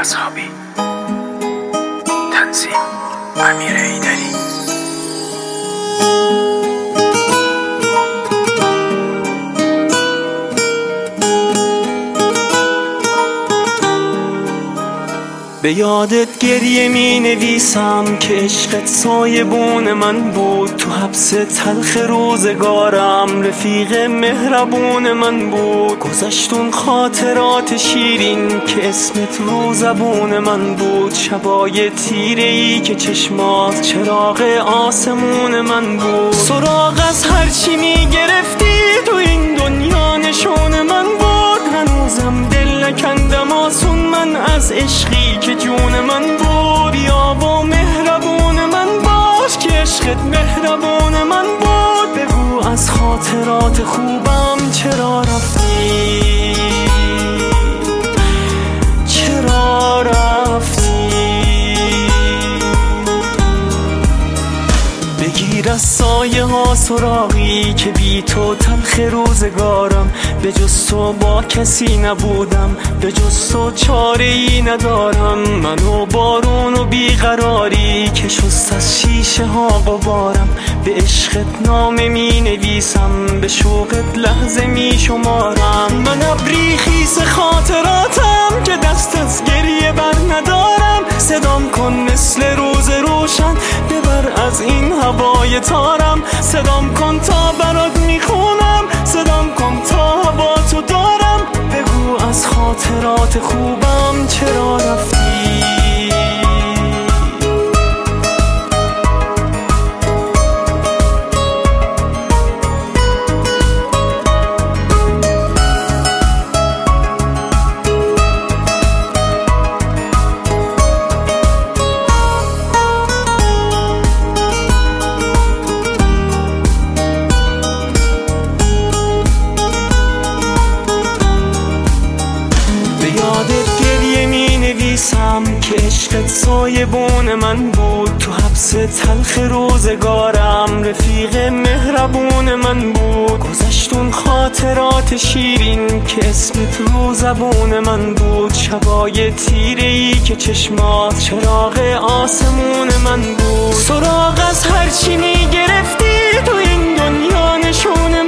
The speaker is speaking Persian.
اصحابی. تنظیم امیر ایدری. به یادت گریه می نویسم که عشقت سایبون من بود، تو حبس تلخ روزگارم رفیق مهربون من بود. گذشتون خاطرات شیرین که اسمت رو زبون من بود، شبای تیره ای که چشمات چراغ آسمون من بود. سراغ از هرچی می گرفتی تو این دنیا نشون من بود، هنوزم دل نکندم آسون من از عشقی که جون من بود. بیا و مهربون من باش که عشقت مهربون من بود. بگو از خاطرات خوبم چرا رفتی، چرا رفتی. بگیر از سایه ها سراغی که بی تو تلخ روزگارم، به جز تو با کسی نبودم، به جز تو چاره ای ندارم. منو بارون و بیقراری که شست از شیشه ها غبارم، به عشقت نامه می نویسم، به شوقت لحظه می شمارم. من ابری خیس خاطراتم که دست از گریه بر ندارم. صدام کن مثل روز روشن ببر از این هوای تارم. صدام کن تا برات میخونم، صدام کن تا هوا تو دارم. بگو از خاطرات خوبم چرا رفتی. که عشقت سایبون من بود، تو حبس تلخ روزگارم رفیق مهربون من بود. گذشتون خاطرات شیرین که اسمت رو زبون من بود، شبای تیره ای که چشمات چراغ آسمون من بود. سراغ از هرچی می گرفتی تو این دنیا نشون